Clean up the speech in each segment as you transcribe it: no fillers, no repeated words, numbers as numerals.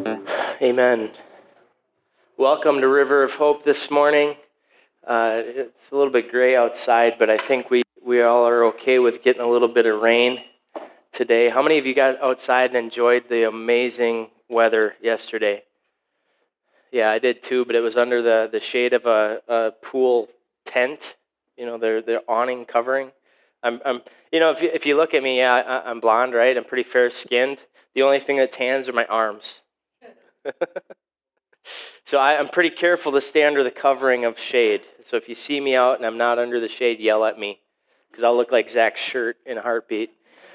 Amen. Welcome to River of Hope this morning. It's a little bit gray outside, but I think we all are okay with getting a little bit of rain today. How many of you got outside and enjoyed the amazing weather yesterday? Yeah, I did too, but it was under the shade of a pool tent, their awning covering. If you look at me, I'm blonde, right? I'm pretty fair-skinned. The only thing that tans are my arms. So I'm pretty careful to stay under the covering of shade. So if you see me out and I'm not under the shade, yell at me, because I'll look like Zach's shirt in a heartbeat.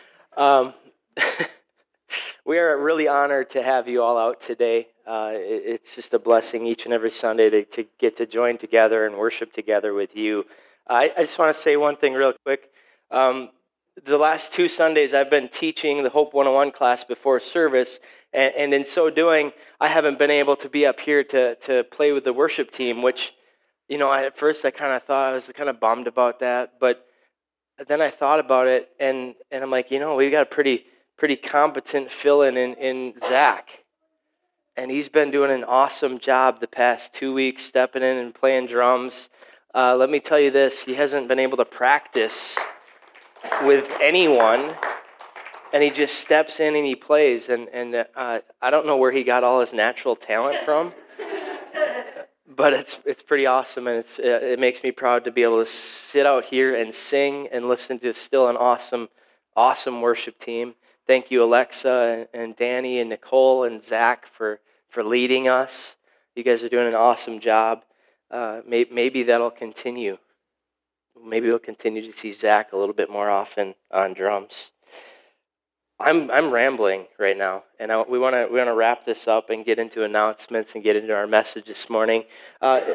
We are really honored to have you all out today. It's just a blessing each and every Sunday to get to join together and worship together with you. I just want to say one thing real quick. The last 2 Sundays, I've been teaching the Hope 101 class before service, and in so doing, I haven't been able to be up here to play with the worship team, which, at first I kind of thought I was kind of bummed about that, but then I thought about it, and I'm like, we've got a pretty competent fill-in in Zach, and he's been doing an awesome job the past 2 weeks, stepping in and playing drums. Let me tell you this, he hasn't been able to practice with anyone, and he just steps in and he plays, and I don't know where he got all his natural talent from, but it's pretty awesome, and it makes me proud to be able to sit out here and sing and listen to still an awesome worship team. Thank you, Alexa and Danny and Nicole and Zach for leading us. You guys are doing an awesome job. Maybe that'll continue. Maybe we'll continue to see Zach a little bit more often on drums. I'm rambling right now, and we want to wrap this up and get into announcements and get into our message this morning. We're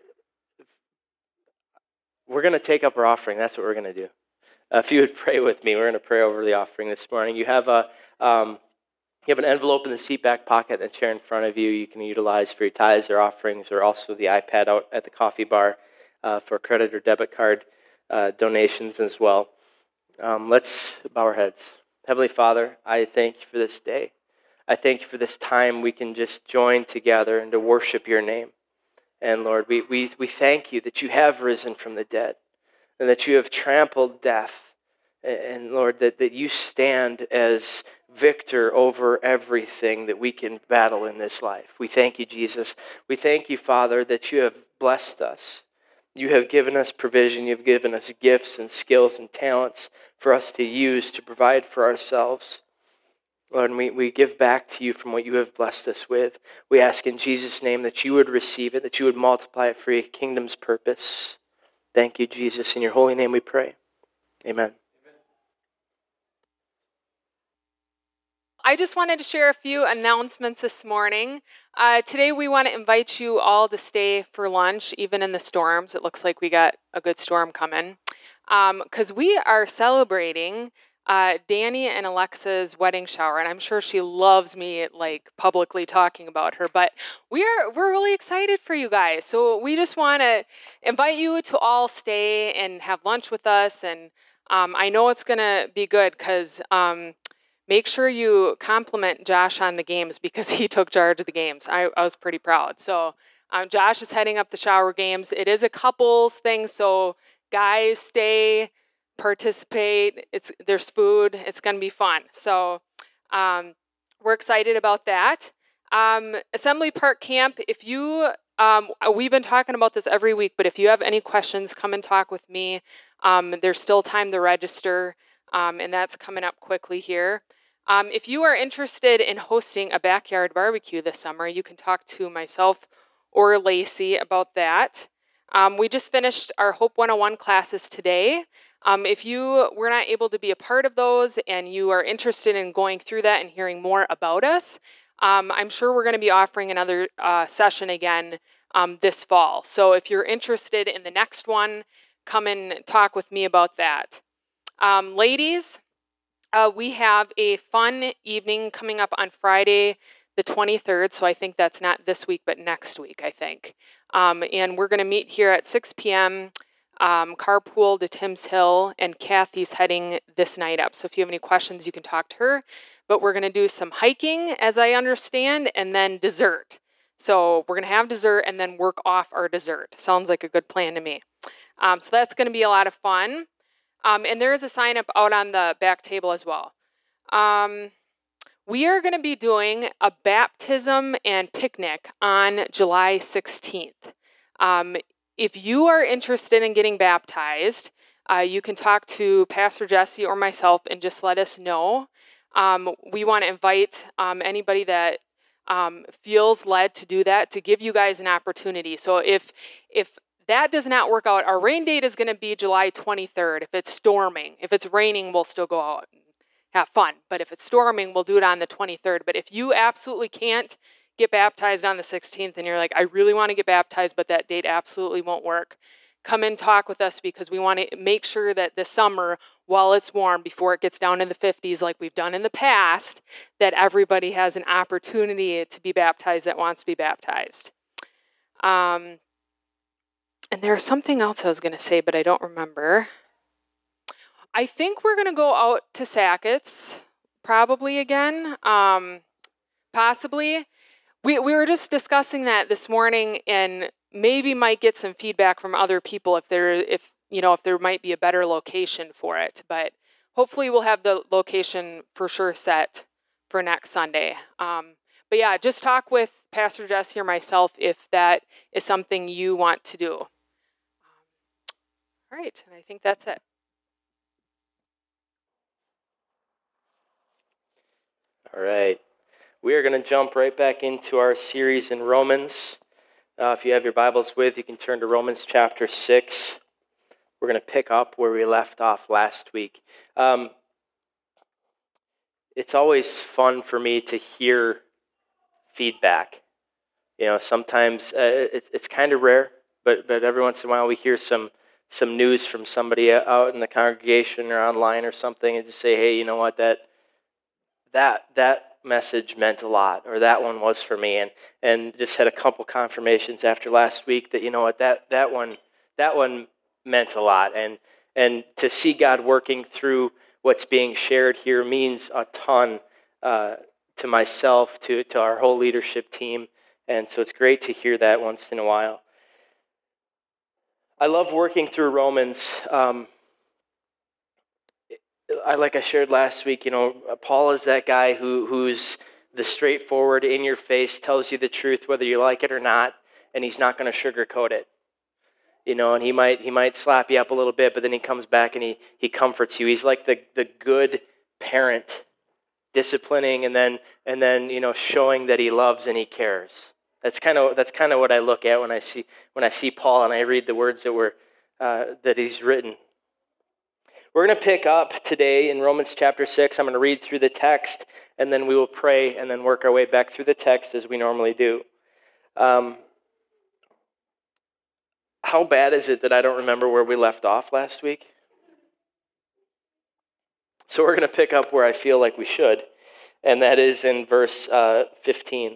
going to take up our offering. That's what we're going to do. If you would pray with me, we're going to pray over the offering this morning. You have an envelope in the seat back pocket and a chair in front of you. You can utilize for your tithes or offerings, or also the iPad out at the coffee bar for credit or debit card donations as well. Let's bow our heads. Heavenly Father, I thank you for this day. I thank you for this time we can just join together and to worship your name. And Lord, we thank you that you have risen from the dead and that you have trampled death. And Lord, that you stand as victor over everything that we can battle in this life. We thank you, Jesus. We thank you, Father, that you have blessed us. You have given us provision. You've given us gifts and skills and talents for us to use to provide for ourselves. Lord, and we give back to you from what you have blessed us with. We ask in Jesus' name that you would receive it, that you would multiply it for your kingdom's purpose. Thank you, Jesus. In your holy name we pray. Amen. I just wanted to share a few announcements this morning. Today we want to invite you all to stay for lunch, even in the storms. It looks like we got a good storm coming. Because we are celebrating Danny and Alexa's wedding shower, and I'm sure she loves me publicly talking about her, but we're really excited for you guys. So we just want to invite you to all stay and have lunch with us, and I know it's going to be good because make sure you compliment Josh on the games because he took charge of the games. I was pretty proud. So Josh is heading up the shower games. It is a couples thing, so guys, stay, participate. There's food. It's going to be fun. So we're excited about that. Assembly Park Camp, if you, we've been talking about this every week, but if you have any questions, come and talk with me. There's still time to register, and that's coming up quickly here. If you are interested in hosting a backyard barbecue this summer, you can talk to myself or Lacey about that. We just finished our Hope 101 classes today. If you were not able to be a part of those and you are interested in going through that and hearing more about us, I'm sure we're going to be offering another session again this fall. So if you're interested in the next one, come and talk with me about that. Ladies, we have a fun evening coming up on Friday the 23rd, so I think that's not this week, but next week, I think. And we're going to meet here at 6 p.m. carpool to Tim's Hill, and Kathy's heading this night up. So if you have any questions, you can talk to her. But we're going to do some hiking, as I understand, and then dessert. So we're going to have dessert and then work off our dessert. Sounds like a good plan to me. So that's going to be a lot of fun. And there is a sign up out on the back table as well. We are going to be doing a baptism and picnic on July 16th. If you are interested in getting baptized, you can talk to Pastor Jesse or myself and just let us know. We want to invite anybody that feels led to do that, to give you guys an opportunity. So if that does not work out, our rain date is going to be July 23rd. If it's storming, if it's raining, we'll still go out and have fun. But if it's storming, we'll do it on the 23rd. But if you absolutely can't get baptized on the 16th and you're like, I really want to get baptized, but that date absolutely won't work, come and talk with us, because we want to make sure that this summer, while it's warm, before it gets down in the 50s like we've done in the past, that everybody has an opportunity to be baptized that wants to be baptized. And there was something else I was going to say, but I don't remember. I think we're going to go out to Sackett's probably again, possibly. We were just discussing that this morning, and maybe might get some feedback from other people if there might be a better location for it. But hopefully we'll have the location for sure set for next Sunday. But yeah, just talk with Pastor Jesse or myself if that is something you want to do. All right, and I think that's it. All right. We are going to jump right back into our series in Romans. If you have your Bibles with, you can turn to Romans chapter 6. We're going to pick up where we left off last week. It's always fun for me to hear feedback. You know, sometimes it's kind of rare, but every once in a while we hear some news from somebody out in the congregation or online or something, and just say, hey, you know what, that message meant a lot, or that one was for me, and just had a couple confirmations after last week that, you know what, that one meant a lot, and to see God working through what's being shared here means a ton to myself, to our whole leadership team, and so it's great to hear that once in a while. I love working through Romans. Like I shared last week, you know, Paul is that guy who's the straightforward, in-your-face, tells you the truth whether you like it or not, and he's not going to sugarcoat it. You know, and he might slap you up a little bit, but then he comes back and he comforts you. He's like the good parent, disciplining and then you know, showing that he loves and he cares. That's kind of what I look at when I see Paul and I read the words that he's written. We're going to pick up today in Romans chapter 6. I'm going to read through the text, and then we will pray and then work our way back through the text as we normally do. How bad is it that I don't remember where we left off last week? So we're going to pick up where I feel like we should, and that is in verse 15.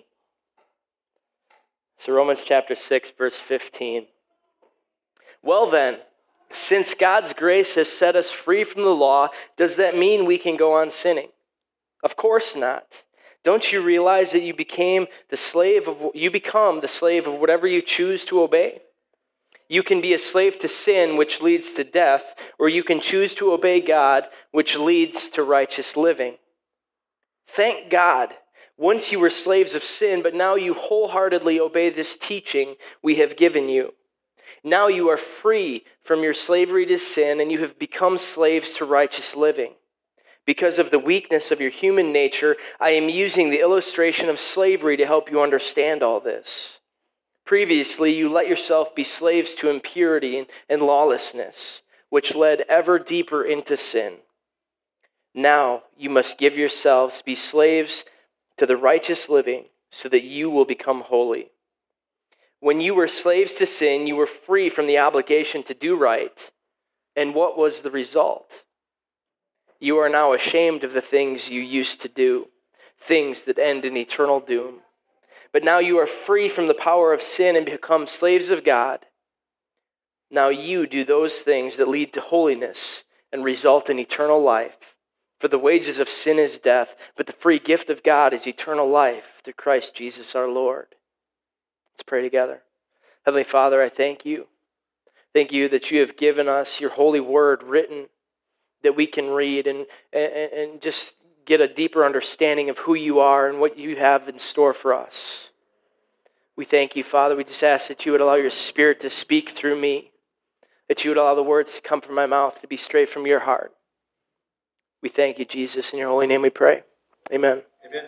So Romans chapter 6, verse 15. Well then, since God's grace has set us free from the law, does that mean we can go on sinning? Of course not. Don't you realize that you become the slave of whatever you choose to obey? You can be a slave to sin, which leads to death, or you can choose to obey God, which leads to righteous living. Thank God. Once you were slaves of sin, but now you wholeheartedly obey this teaching we have given you. Now you are free from your slavery to sin, and you have become slaves to righteous living. Because of the weakness of your human nature, I am using the illustration of slavery to help you understand all this. Previously, you let yourself be slaves to impurity and lawlessness, which led ever deeper into sin. Now you must give yourselves to be slaves to the righteous living so that you will become holy. When you were slaves to sin, you were free from the obligation to do right. And what was the result? You are now ashamed of the things you used to do, things that end in eternal doom. But now you are free from the power of sin and become slaves of God. Now you do those things that lead to holiness and result in eternal life. For the wages of sin is death, but the free gift of God is eternal life through Christ Jesus our Lord. Let's pray together. Heavenly Father, I thank you. Thank you that you have given us your holy word written that we can read and just get a deeper understanding of who you are and what you have in store for us. We thank you, Father. We just ask that you would allow your Spirit to speak through me, that you would allow the words to come from my mouth to be straight from your heart. We thank you, Jesus. In your holy name we pray. Amen. Amen.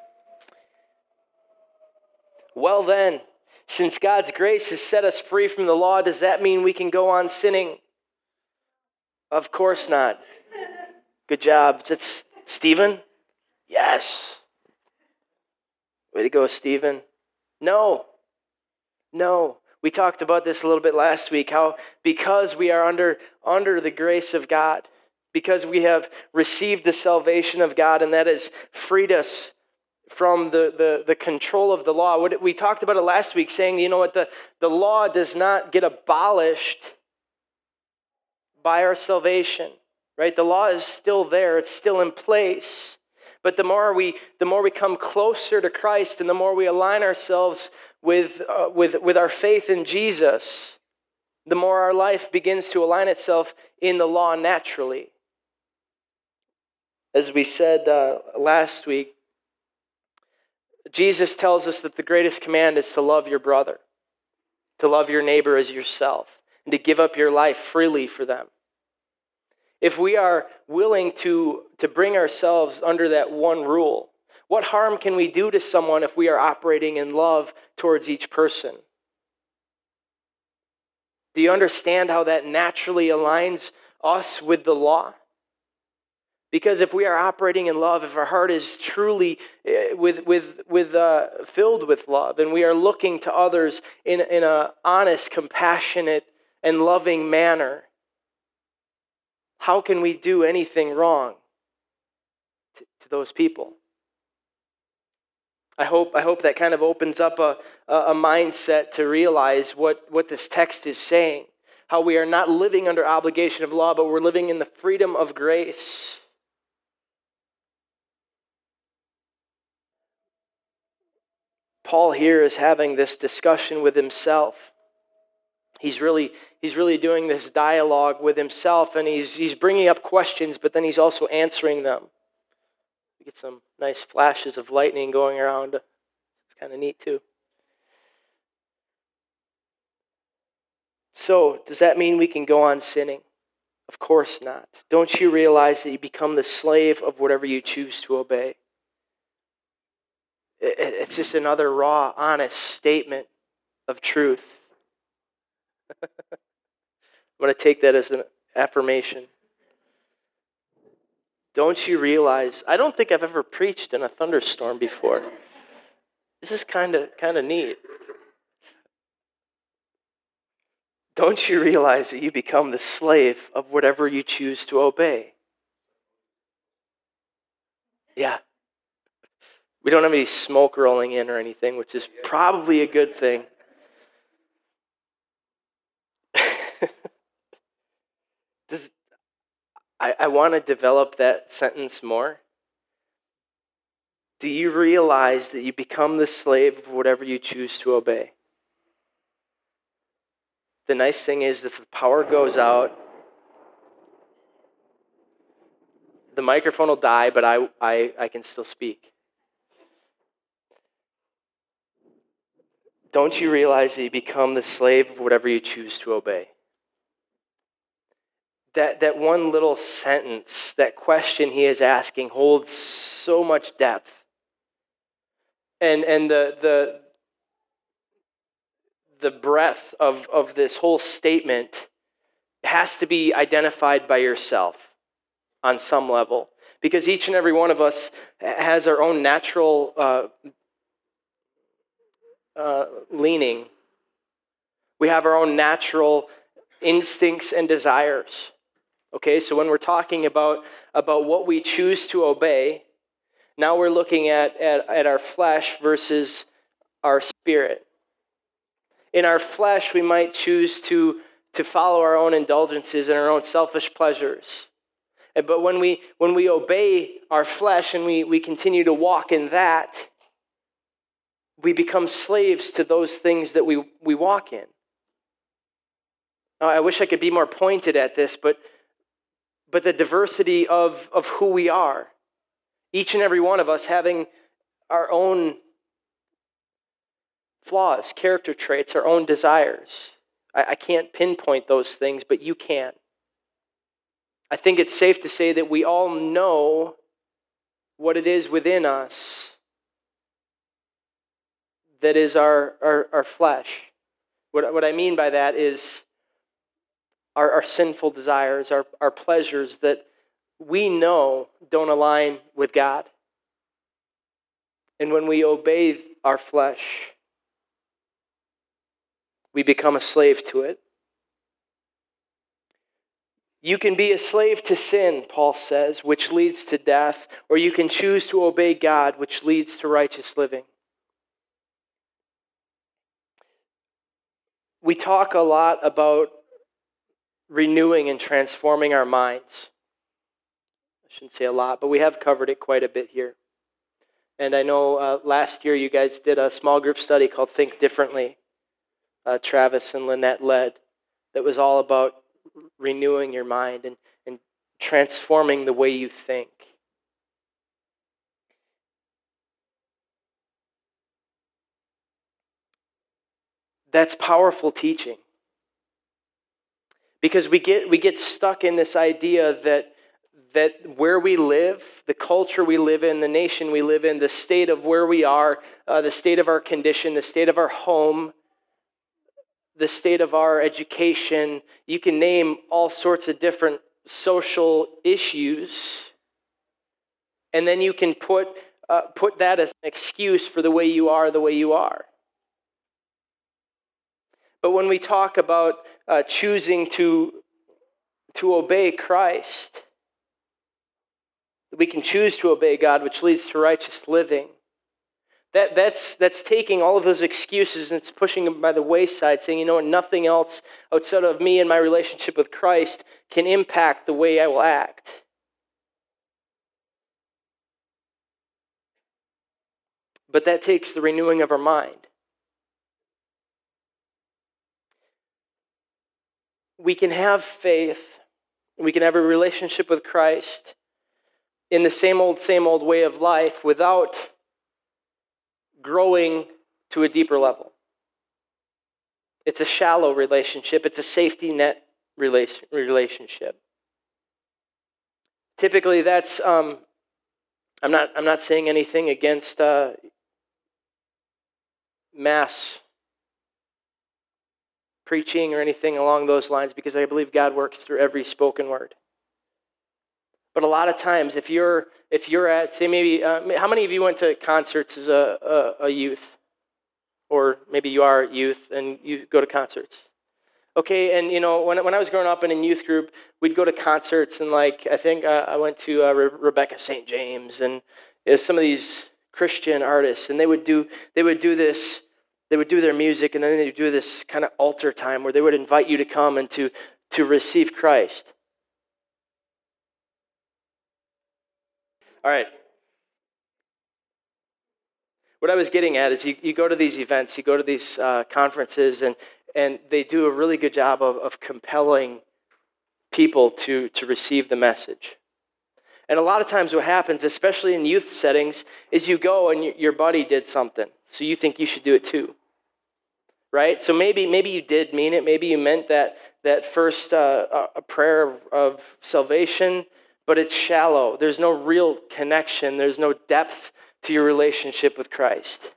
Well then, since God's grace has set us free from the law, does that mean we can go on sinning? Of course not. Good job. That's Stephen? Yes. Way to go, Stephen. No. We talked about this a little bit last week, how because we are under the grace of God, because we have received the salvation of God, and that has freed us from the control of the law. We talked about it last week, saying, you know what, the law does not get abolished by our salvation, right? The law is still there. It's still in place. But the more we come closer to Christ, and the more we align ourselves with our faith in Jesus, the more our life begins to align itself in the law naturally. As we said last week, Jesus tells us that the greatest command is to love your brother, to love your neighbor as yourself, and to give up your life freely for them. If we are willing to bring ourselves under that one rule, what harm can we do to someone if we are operating in love towards each person? Do you understand how that naturally aligns us with the law? Because if we are operating in love, if our heart is truly filled with love, and we are looking to others in an honest, compassionate, and loving manner, how can we do anything wrong to those people? I hope that kind of opens up a mindset to realize what this text is saying. How we are not living under obligation of law, but we're living in the freedom of grace. Paul here is having this discussion with himself. He's really doing this dialogue with himself, and he's bringing up questions, but then he's also answering them. We get some nice flashes of lightning going around. It's kind of neat too. So, does that mean we can go on sinning? Of course not. Don't you realize that you become the slave of whatever you choose to obey? It's just another raw, honest statement of truth. I'm going to take that as an affirmation. Don't you realize, I don't think I've ever preached in a thunderstorm before. This is kind of neat. Don't you realize that you become the slave of whatever you choose to obey? Yeah. We don't have any smoke rolling in or anything, which is probably a good thing. I want to develop that sentence more. Do you realize that you become the slave of whatever you choose to obey? The nice thing is that if the power goes out, the microphone will die, but I can still speak. Don't you realize that you become the slave of whatever you choose to obey? That one little sentence, that question he is asking, holds so much depth. And the breadth of this whole statement has to be identified by yourself on some level. Because each and every one of us has our own natural leaning. We have our own natural instincts and desires. Okay, so when we're talking about what we choose to obey, now we're looking at our flesh versus our spirit. In our flesh, we might choose to to follow our own indulgences and our own selfish pleasures. But when we obey our flesh and we continue to walk in that, we become slaves to those things that we walk in. I wish I could be more pointed at this, but the diversity of who we are, each and every one of us having our own flaws, character traits, our own desires. I can't pinpoint those things, but you can. I think it's safe to say that we all know what it is within us that is our flesh. What I mean by that is our sinful desires, our pleasures that we know don't align with God. And when we obey our flesh, we become a slave to it. You can be a slave to sin, Paul says, which leads to death, or you can choose to obey God, which leads to righteous living. We talk a lot about renewing and transforming our minds. I shouldn't say a lot, but we have covered it quite a bit here. And I know last year you guys did a small group study called Think Differently. Travis and Lynette led, that was all about renewing your mind and transforming the way you think. That's powerful teaching. Because we get stuck in this idea that where we live, the culture we live in, the nation we live in, the state of where we are, the state of our condition, the state of our home, the state of our education, you can name all sorts of different social issues, and then you can put that as an excuse for the way you are the way you are. But when we talk about choosing to obey Christ, we can choose to obey God, which leads to righteous living. That's taking all of those excuses and it's pushing them by the wayside, saying, you know what, nothing else outside of me and my relationship with Christ can impact the way I will act. But that takes the renewing of our mind. We can have faith, we can have a relationship with Christ in the same old way of life without growing to a deeper level. It's a shallow relationship. It's a safety net relationship. Typically, that's I'm not saying anything against mass preaching or anything along those lines, because I believe God works through every spoken word. But a lot of times, if you're at, say maybe, how many of you went to concerts as a youth? Or maybe you are youth and you go to concerts. Okay, and you know, when I was growing up in a youth group, we'd go to concerts, and like, I think I went to Rebecca St. James and some of these Christian artists, and they would do their music, and then they would do this kind of altar time where they would invite you to come and to receive Christ. All right. What I was getting at is you go to these events, you go to these conferences, and they do a really good job of compelling people to receive the message. And a lot of times what happens, especially in youth settings, is you go and your buddy did something, so you think you should do it too. Right? So maybe you did mean it, maybe you meant that first prayer of salvation, but it's shallow. There's no real connection. There's no depth to your relationship with Christ.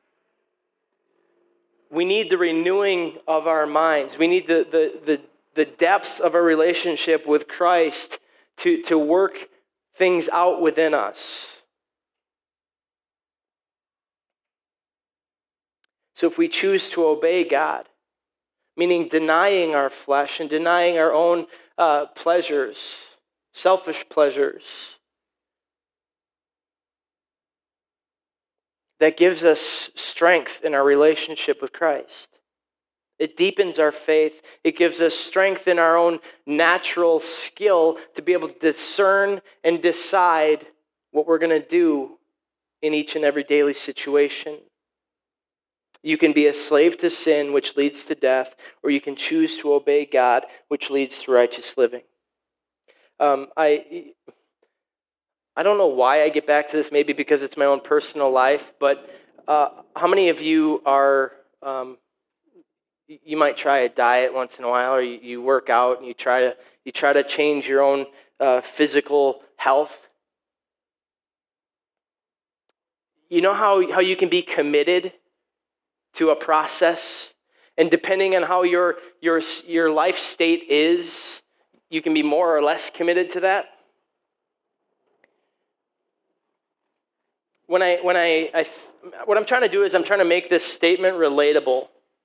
We need the renewing of our minds. We need the depths of our relationship with Christ to work things out within us. So if we choose to obey God, meaning denying our flesh and denying our own pleasures, selfish pleasures, that gives us strength in our relationship with Christ. It deepens our faith. It gives us strength in our own natural skill to be able to discern and decide what we're going to do in each and every daily situation. You can be a slave to sin, which leads to death, or you can choose to obey God, which leads to righteous living. I don't know why I get back to this, maybe because it's my own personal life, but how many of you are, you might try a diet once in a while, or you work out and you try to change your own physical health? You know how you can be committed to a process, and depending on how your life state is, you can be more or less committed to that. What I'm trying to do is I'm trying to make this statement relatable.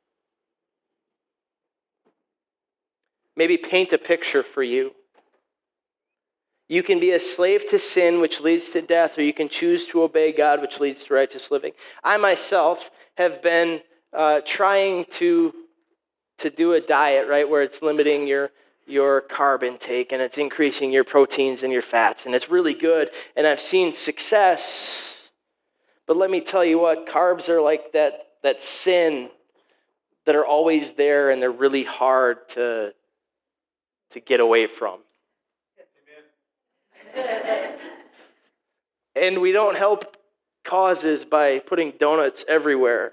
Maybe paint a picture for you. You can be a slave to sin, which leads to death, or you can choose to obey God, which leads to righteous living. I myself have been trying to do a diet, right, where it's limiting your carb intake and it's increasing your proteins and your fats, and it's really good, and I've seen success. But let me tell you what, carbs are like that sin that are always there, and they're really hard to get away from. And we don't help causes by putting donuts everywhere.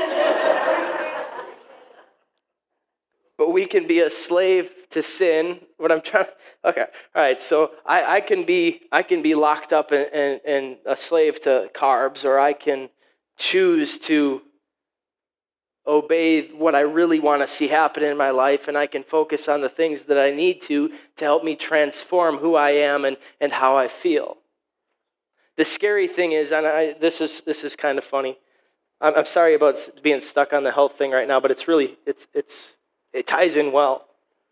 But we can be a slave to sin. Okay, all right. So I can be locked up and a slave to carbs, or I can choose to obey what I really want to see happen in my life, and I can focus on the things that I need to help me transform who I am and how I feel. The scary thing is, and this is kind of funny. I'm sorry about being stuck on the health thing right now, but it ties in well.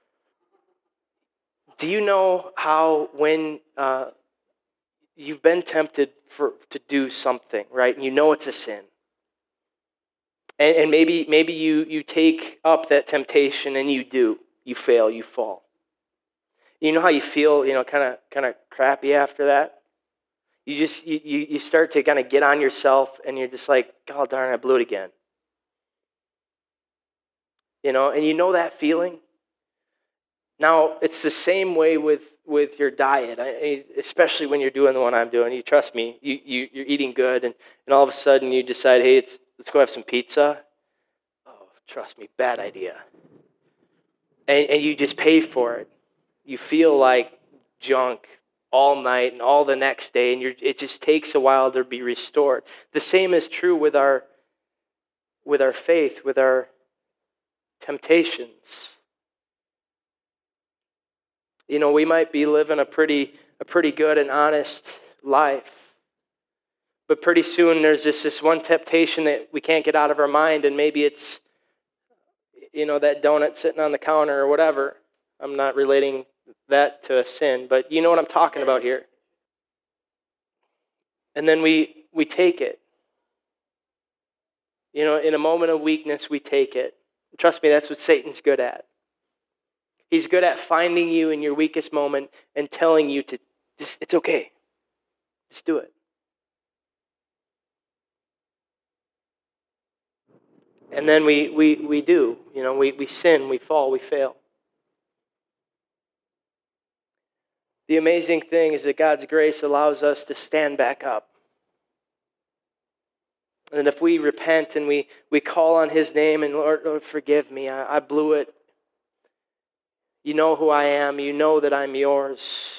Do you know how when you've been tempted to do something, right, and you know it's a sin, and maybe you take up that temptation and you fail, you fall. You know how you feel, kind of crappy after that? You start to kind of get on yourself, and you're just like, God darn, I blew it again. And you know that feeling? Now, it's the same way with your diet, especially when you're doing the one I'm doing. You trust me, you're eating good, and all of a sudden you decide, hey, let's go have some pizza. Oh, trust me, bad idea. And you just pay for it. You feel like junk all night and all the next day, and it just takes a while to be restored. The same is true with our faith, with our temptations. We might be living a pretty good and honest life, but pretty soon there's this one temptation that we can't get out of our mind, and maybe it's that donut sitting on the counter or whatever. I'm not relating that to a sin, but you know what I'm talking about here. And then we take it. In a moment of weakness, we take it. Trust me, that's what Satan's good at. He's good at finding you in your weakest moment and telling you to it's okay. Just do it. And then we do. We sin, we fall, we fail. The amazing thing is that God's grace allows us to stand back up. And if we repent and we call on His name and Lord, forgive me, I blew it. You know who I am. You know that I'm yours.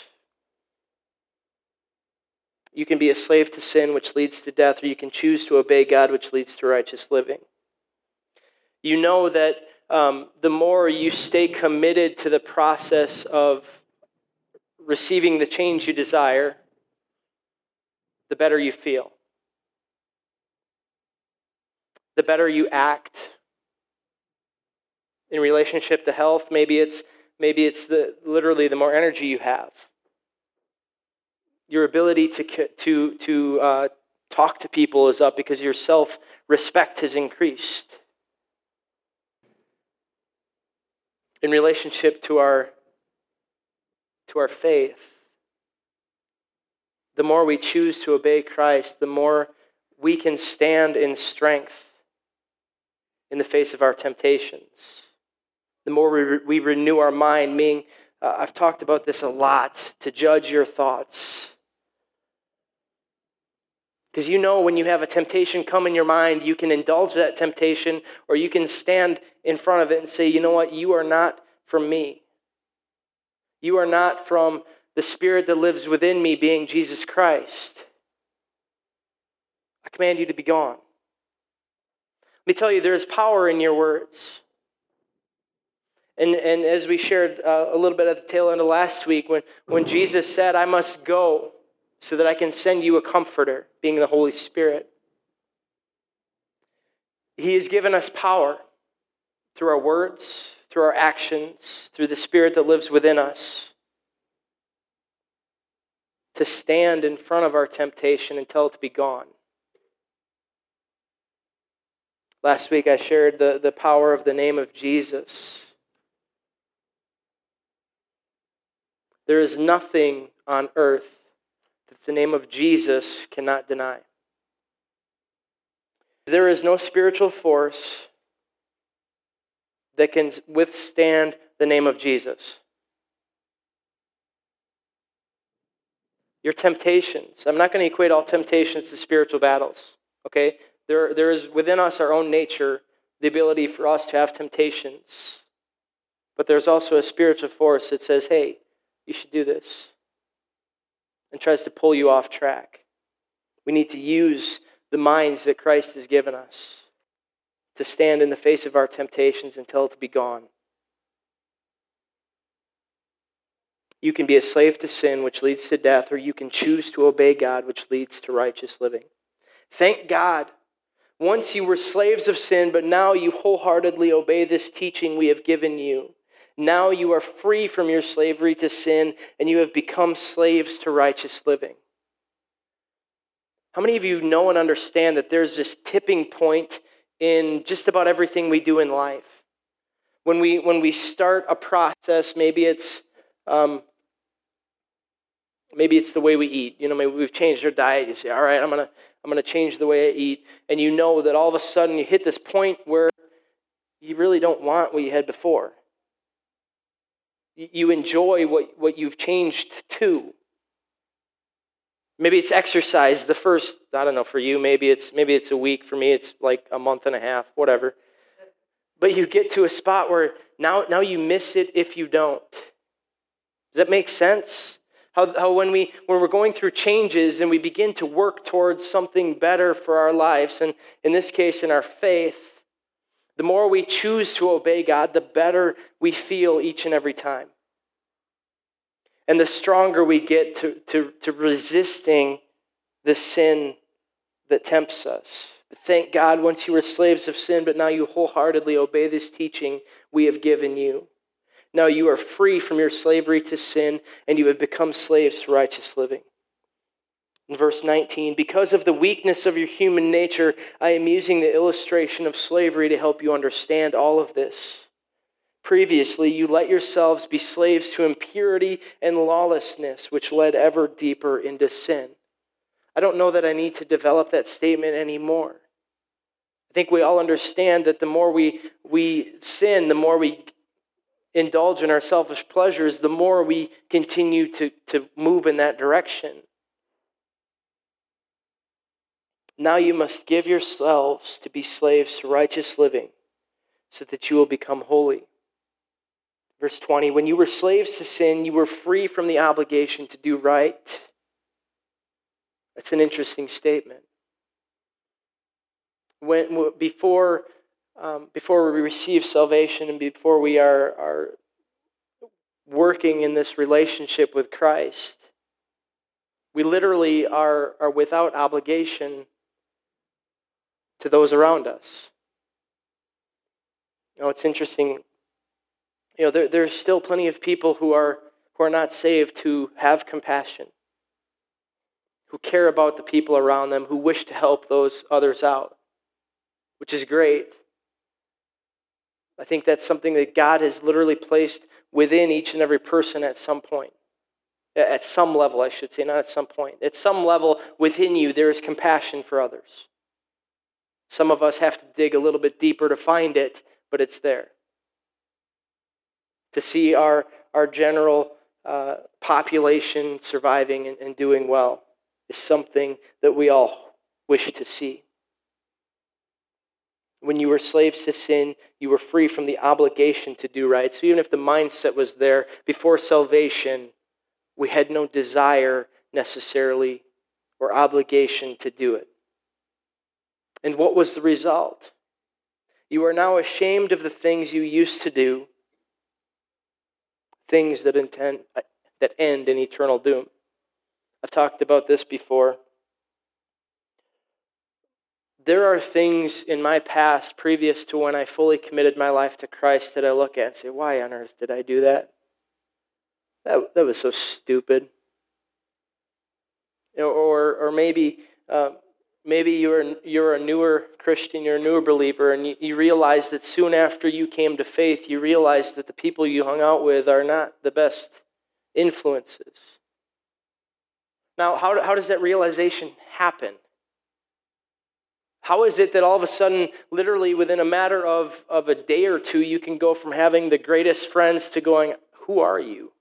You can be a slave to sin, which leads to death, or you can choose to obey God, which leads to righteous living. You know that the more you stay committed to the process of receiving the change you desire, the better you feel. The better you act in relationship to health. Maybe it's literally the more energy you have. Your ability to talk to people is up because your self-respect has increased. in relationship to our faith, the more we choose to obey Christ, the more we can stand in strength in the face of our temptations. The more we renew our mind, meaning, I've talked about this a lot, to judge your thoughts. Because you know when you have a temptation come in your mind, you can indulge that temptation, or you can stand in front of it and say, you know what, you are not from me. You are not from the Spirit that lives within me, being Jesus Christ. I command you to be gone. Let me tell you, there is power in your words. And as we shared a little bit at the tail end of last week, when Jesus said, I must go so that I can send you a comforter, being the Holy Spirit. He has given us power through our words, through our actions, through the Spirit that lives within us, to stand in front of our temptation and tell it to be gone. Last week I shared the power of the name of Jesus. There is nothing on earth that the name of Jesus cannot deny. There is no spiritual force that can withstand the name of Jesus. Your temptations, I'm not going to equate all temptations to spiritual battles, okay? There is within us, our own nature, the ability for us to have temptations. But there's also a spiritual force that says, hey, you should do this, and tries to pull you off track. We need to use the minds that Christ has given us to stand in the face of our temptations and tell it to be gone. You can be a slave to sin, which leads to death, or you can choose to obey God, which leads to righteous living. Thank God. Once you were slaves of sin, but now you wholeheartedly obey this teaching we have given you. Now you are free from your slavery to sin, and you have become slaves to righteous living. How many of you know and understand that there's this tipping point in just about everything we do in life? When we start a process, maybe it's the way we eat. You know, maybe we've changed our diet. You say, all right, I'm gonna change the way I eat. And you know that all of a sudden you hit this point where you really don't want what you had before. You enjoy what you've changed to. Maybe it's exercise the first, I don't know, for you, maybe it's a week. For me, it's like a month and a half, whatever. But you get to a spot where now you miss it if you don't. Does that make sense? How when we're going through changes and we begin to work towards something better for our lives, and in this case, in our faith, the more we choose to obey God, the better we feel each and every time. And the stronger we get to resisting the sin that tempts us. Thank God, once you were slaves of sin, but now you wholeheartedly obey this teaching we have given you. Now you are free from your slavery to sin, and you have become slaves to righteous living. In verse 19, because of the weakness of your human nature, I am using the illustration of slavery to help you understand all of this. Previously, you let yourselves be slaves to impurity and lawlessness, which led ever deeper into sin. I don't know that I need to develop that statement anymore. I think we all understand that the more we sin, the more we indulge in our selfish pleasures, the more we continue to move in that direction. Now you must give yourselves to be slaves to righteous living, so that you will become holy. Verse 20, when you were slaves to sin, you were free from the obligation to do right. That's an interesting statement. Before we receive salvation and before we are working in this relationship with Christ, we literally are without obligation to those around us. You know, it's interesting. You know, there's still plenty of people who are not saved who have compassion, who care about the people around them, who wish to help those others out, which is great. I think that's something that God has literally placed within each and every person at some point. At some level, I should say, not at some point. At some level within you, there is compassion for others. Some of us have to dig a little bit deeper to find it, but it's there. To see our general population surviving and doing well is something that we all wish to see. When you were slaves to sin, you were free from the obligation to do right. So even if the mindset was there before salvation, we had no desire necessarily or obligation to do it. And what was the result? You are now ashamed of the things you used to do, things that end in eternal doom. I've talked about this before. There are things in my past, previous to when I fully committed my life to Christ, that I look at and say, why on earth did I do that? That was so stupid. Or maybe you're a newer Christian, you're a newer believer, and you realize that soon after you came to faith, you realize that the people you hung out with are not the best influences. Now, how does that realization happen? How is it that all of a sudden, literally within a matter of a day or two, you can go from having the greatest friends to going, who are you?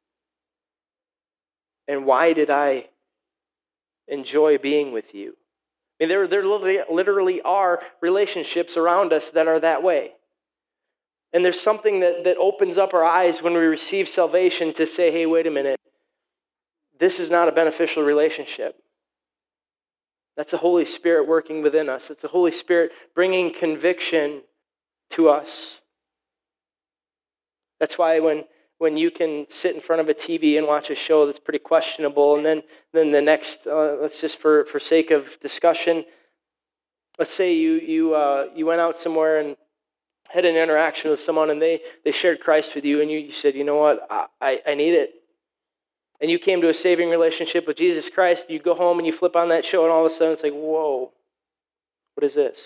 And why did I enjoy being with you? I mean, there literally are relationships around us that are that way. And there's something that opens up our eyes when we receive salvation to say, hey, wait a minute. This is not a beneficial relationship. That's the Holy Spirit working within us. It's the Holy Spirit bringing conviction to us. That's why when you can sit in front of a TV and watch a show that's pretty questionable, and then the next, let's just for sake of discussion, let's say you went out somewhere and had an interaction with someone and they shared Christ with you, and you said, you know what, I need it. And you came to a saving relationship with Jesus Christ, you go home and you flip on that show and all of a sudden it's like, whoa, what is this?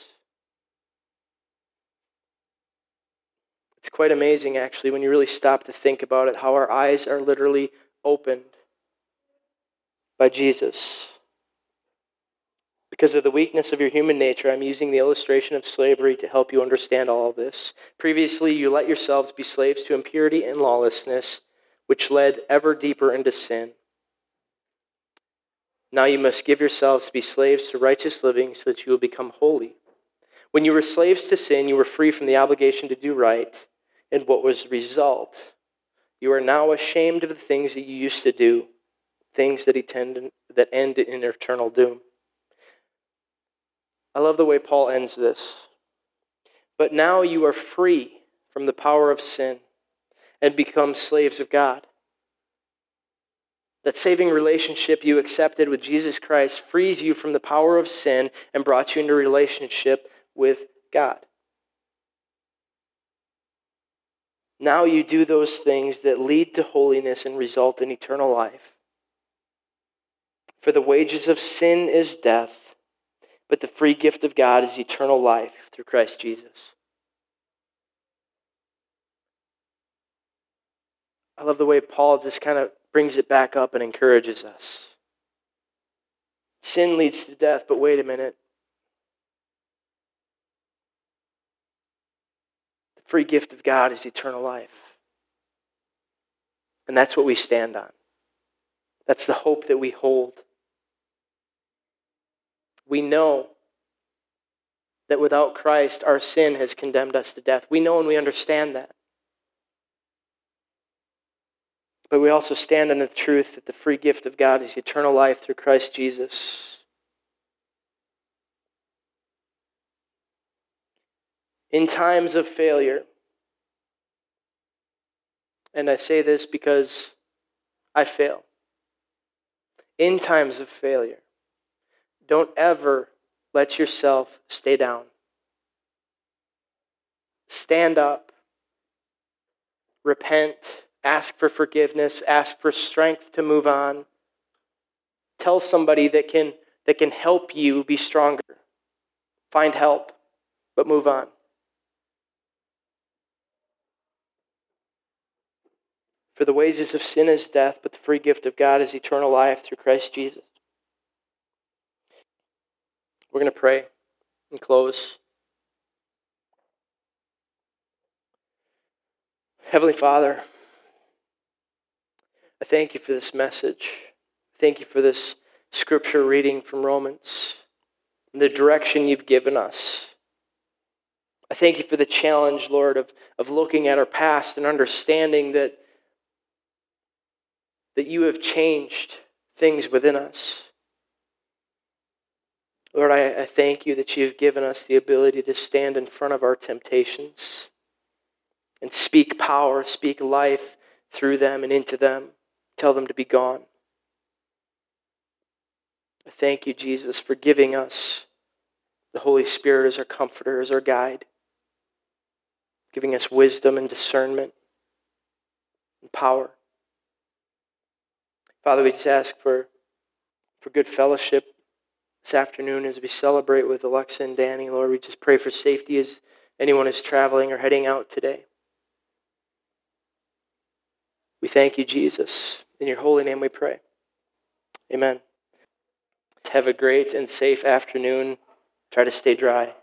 It's quite amazing, actually, when you really stop to think about it, how our eyes are literally opened by Jesus. Because of the weakness of your human nature, I'm using the illustration of slavery to help you understand all of this. Previously, you let yourselves be slaves to impurity and lawlessness, which led ever deeper into sin. Now you must give yourselves to be slaves to righteous living so that you will become holy. When you were slaves to sin, you were free from the obligation to do right. And what was the result? You are now ashamed of the things that you used to do, things that end in eternal doom. I love the way Paul ends this. But now you are free from the power of sin and become slaves of God. That saving relationship you accepted with Jesus Christ frees you from the power of sin and brought you into a relationship with God. Now you do those things that lead to holiness and result in eternal life. For the wages of sin is death, but the free gift of God is eternal life through Christ Jesus. I love the way Paul just kind of brings it back up and encourages us. Sin leads to death, but wait a minute. The free gift of God is eternal life. And that's what we stand on. That's the hope that we hold. We know that without Christ, our sin has condemned us to death. We know and we understand that. But we also stand on the truth that the free gift of God is eternal life through Christ Jesus. In times of failure, and I say this because I fail. In times of failure, don't ever let yourself stay down. Stand up. Repent. Ask for forgiveness. Ask for strength to move on. Tell somebody that can help you be stronger. Find help, but move on. For the wages of sin is death, but the free gift of God is eternal life through Christ Jesus. We're going to pray and close. Heavenly Father, I thank you for this message. Thank you for this scripture reading from Romans, and the direction you've given us. I thank you for the challenge, Lord, of looking at our past and understanding that you have changed things within us. Lord, I thank you that you have given us the ability to stand in front of our temptations and speak power, speak life through them and into them, tell them to be gone. I thank you, Jesus, for giving us the Holy Spirit as our comforter, as our guide, giving us wisdom and discernment and power. Father, we just ask for good fellowship this afternoon as we celebrate with Alexa and Danny. Lord, we just pray for safety as anyone is traveling or heading out today. We thank you, Jesus. In your holy name we pray. Amen. Have a great and safe afternoon. Try to stay dry.